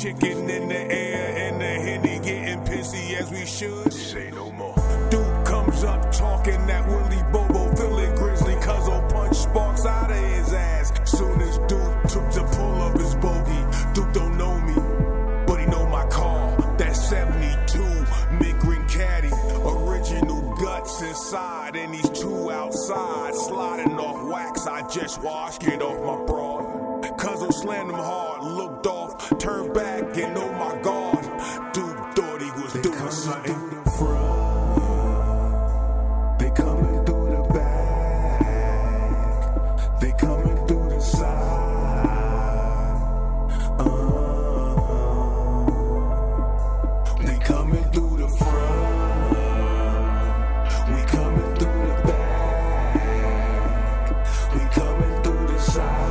chicken in the air and the Henny getting pissy as we should. Say no more. Duke comes up talking that Willie Bobo feeling grizzly cause old punch sparks out of his ass. Soon as Duke took the pull of his bogey, Duke don't know me, but he know my car. That 72 mint green caddy, original guts inside, and these two outside sliding off wax. I just washed, get off my broad. Cuz slammed him hard, looked off, turned back, and oh my God, Duke thought he was doing something. Through the front, they coming through the back, they coming through the side. They coming through the front, we coming through the back, we coming through the side.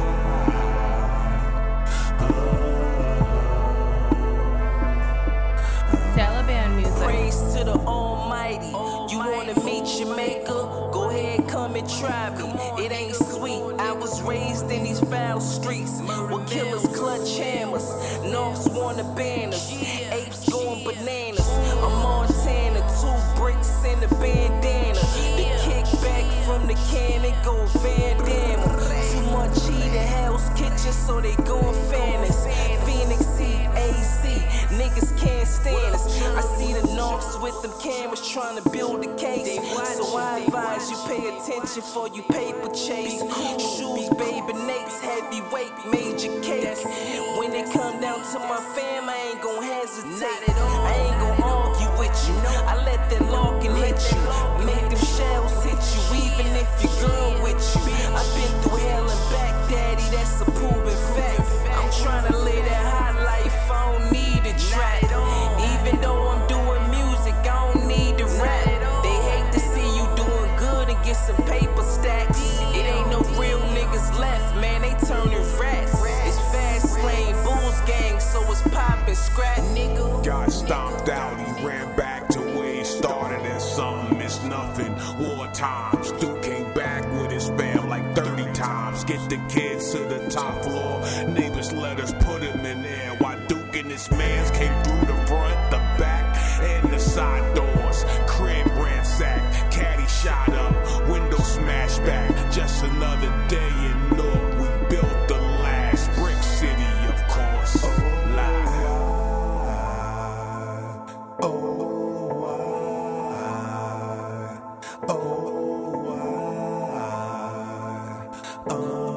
Taliban music. Praise to the Almighty. You wanna meet your maker? Go ahead, come and try me. It ain't sweet. I was raised in these foul streets where killers clutch hammers. Norths wanna ban us. Apes going bananas. I'm Montana, 2 bricks in the bandana. The kickback from the cannon go Van Damme. Too much heat in Hell's Kitchen, so they going Phantoms. Phoenix Heat, AZ, niggas can't stand us. I see the Norths with them cameras trying to build a case. So I advise you pay attention for you paper chase. Shoes, baby, Nate's heavyweight, major cake. When it come down to my fam, I ain't gon' hesitate. I ain't gon' argue with you. I let that Larkin hit you. Make them shells hit you, even if your girl with you. I've been through hell and back, daddy, that's a proven fact. I'm trying to live that high life, I don't need a track. Even though I'm doing music, I don't need to rap. They hate to see you doing good and get some paper stacks. It ain't no real niggas left, man, they turning rats. It's fast lane, Bulls gang, so it's poppin' scrap, nigga. Got stomped out, he ran back to where he started, and something is nothing. War times, Duke came back with his fam like 30 times. Get the kids to the top floor, neighbors let us put him in there. While Duke and his mans came through the front, the back, and the side doors. Crib ransacked, caddy shot up, window smashed back. Just another day in North, we built the last brick city, of course. Live. Oh,